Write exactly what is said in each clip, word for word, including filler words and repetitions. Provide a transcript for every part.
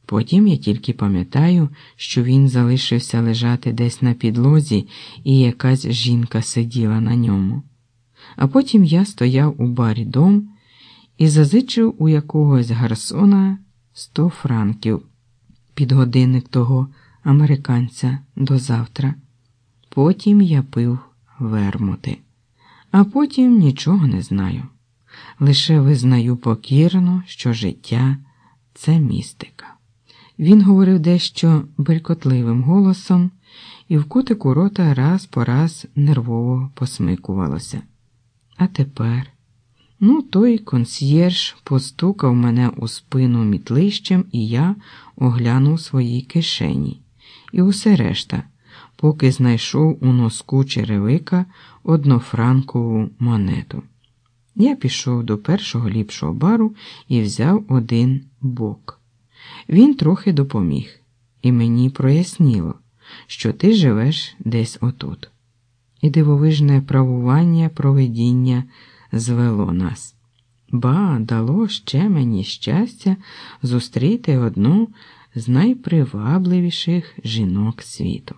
Потім я тільки пам'ятаю, що він залишився лежати десь на підлозі, і якась жінка сиділа на ньому. А потім я стояв у барі «Дом» і зазичив у якогось гарсона сто франків під годинник того американця до завтра. Потім я пив вермути. А потім нічого не знаю. Лише визнаю покірно, що життя – це містика. Він говорив дещо белькотливим голосом, і в кутику рота раз по раз нервово посмикувалося. А тепер? Ну, той консьєрж постукав мене у спину мітлищем, і я оглянув свої кишені. І усе решта, поки знайшов у носку черевика однофранкову монету. Я пішов до першого ліпшого бару і взяв один бок. Він трохи допоміг, і мені проясніло, що ти живеш десь отут. І дивовижне правування провидіння звело нас. Ба, дало ще мені щастя зустріти одну з найпривабливіших жінок світу.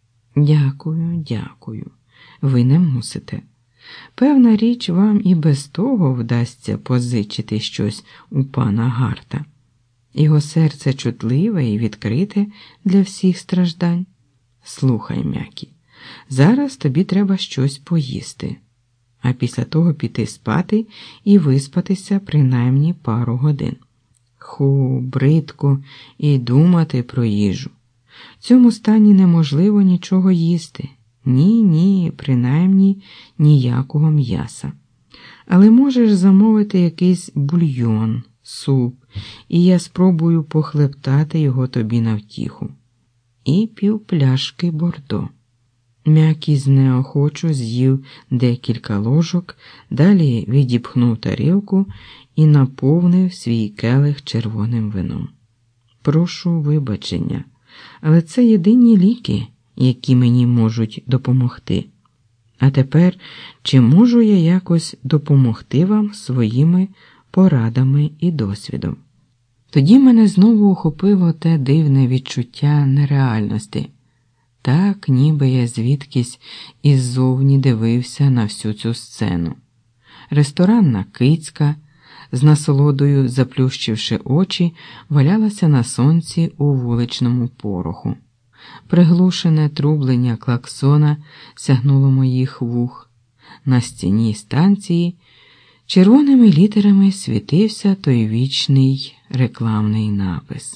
Дякую, дякую. Ви не мусите. Певна річ, вам і без того вдасться позичити щось у пана Гарта. Його серце чутливе і відкрите для всіх страждань. Слухай, Мякі, зараз тобі треба щось поїсти, а після того піти спати і виспатися принаймні пару годин. Ху, бридко і думати про їжу. В цьому стані неможливо нічого їсти. Ні, ні, принаймні ніякого м'яса. Але можеш замовити якийсь бульйон, суп, і я спробую похлептати його тобі на втіху. І півпляшки бордо. Мякі знеохочу з'їв декілька ложок, далі відіпхнув тарілку і наповнив свій келих червоним вином. Прошу вибачення, але це єдині ліки, які мені можуть допомогти. А тепер, чи можу я якось допомогти вам своїми порадами і досвідом? Тоді мене знову охопило те дивне відчуття нереальності. Так, ніби я звідкись іззовні дивився на всю цю сцену. Ресторанна кицька, з насолодою заплющивши очі, валялася на сонці у вуличному пороху. Приглушене трублення клаксона сягнуло моїх вух. На стіні станції червоними літерами світився той вічний рекламний напис.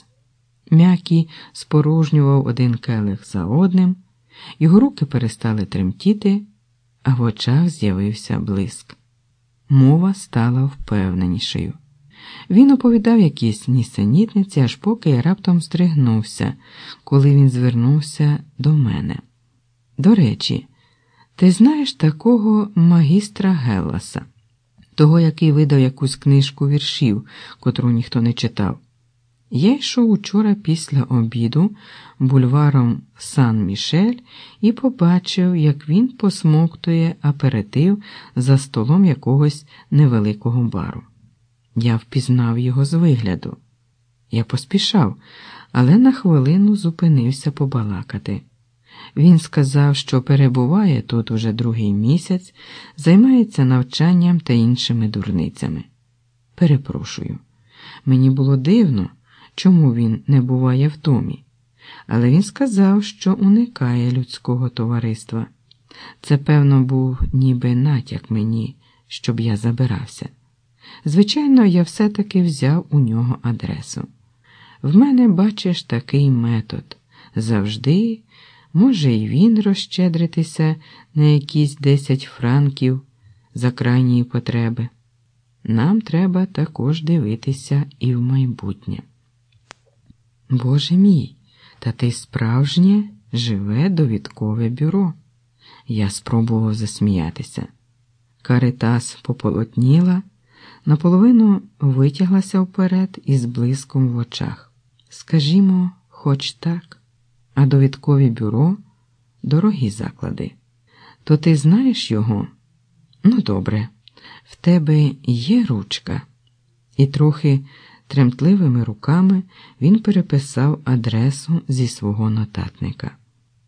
Мякі спорожнював один келих за одним, його руки перестали тремтіти, а в очах з'явився блиск. Мова стала впевненішою. Він оповідав якісь нісенітниці, аж поки я раптом стригнувся, коли він звернувся до мене. До речі, ти знаєш такого магістра Гелласа, того, який видав якусь книжку віршів, котру ніхто не читав? Я йшов учора після обіду бульваром Сан-Мішель і побачив, як він посмоктує аперитив за столом якогось невеликого бару. Я впізнав його з вигляду. Я поспішав, але на хвилину зупинився побалакати. Він сказав, що перебуває тут уже другий місяць, займається навчанням та іншими дурницями. Перепрошую. Мені було дивно, чому він не буває в домі. Але він сказав, що уникає людського товариства. Це, певно, був ніби натяк мені, щоб я забирався. Звичайно, я все-таки взяв у нього адресу. В мене, бачиш, такий метод. Завжди, може й він розщедритися на якісь десять франків за крайньої потреби. Нам треба також дивитися і в майбутнє. Боже мій, та ти справжнє живе довідкове бюро. Я спробував засміятися. Каритас пополотніла, наполовину витяглася вперед із блиском в очах. Скажімо, хоч так, а довідкові бюро – дорогі заклади. То ти знаєш його? Ну, добре, в тебе є ручка і трохи Тремтливими руками він переписав адресу зі свого нотатника.